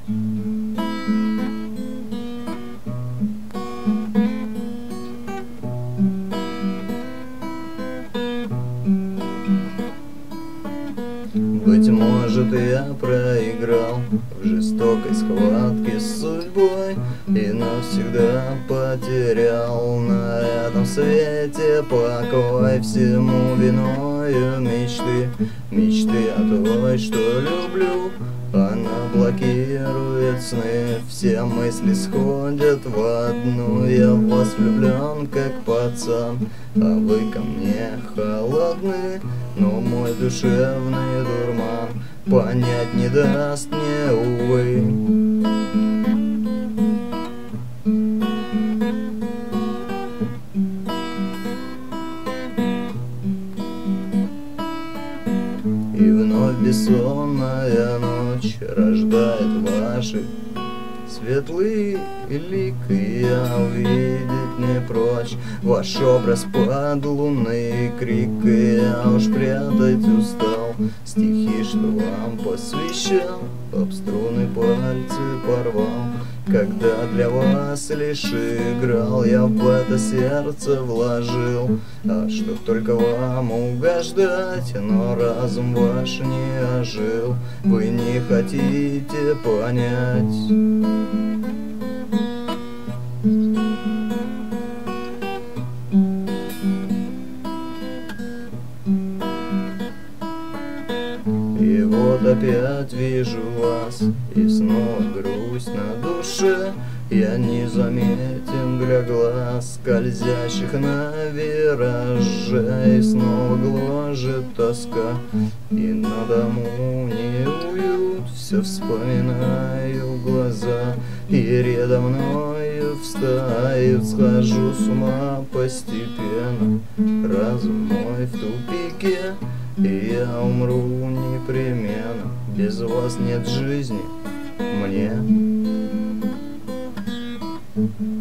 Быть может, я проиграл в жестокой схватке с судьбой и навсегда потерял на этом свете покой. Всему виною мечты, мечты о той, что люблю. Она блокирует сны, все мысли сходят в одну. Я в вас влюблен, как пацан, а вы ко мне холодны. Но мой душевный дурман понять не даст мне, увы. И вновь бессонная ночь рождает ваши светлые лики, я увидеть не прочь ваш образ под лунный крик. И я уж прятать устал стихи, что вам посвящал, об струны пальцы порвал, когда для вас лишь играл. Я в это сердце вложил, а чтоб только вам угождать, но разум ваш не ожил, вы не хотите понять. И вот опять вижу вас, и снова грусть на душе. Я незаметен для глаз, скользящих на вираже. И снова гложет тоска, и на дому неуют. Все вспоминаю глаза, и рядом мною встают. Схожу с ума постепенно, разум мой в тупике, и я умру непременно. Без вас нет жизни мне.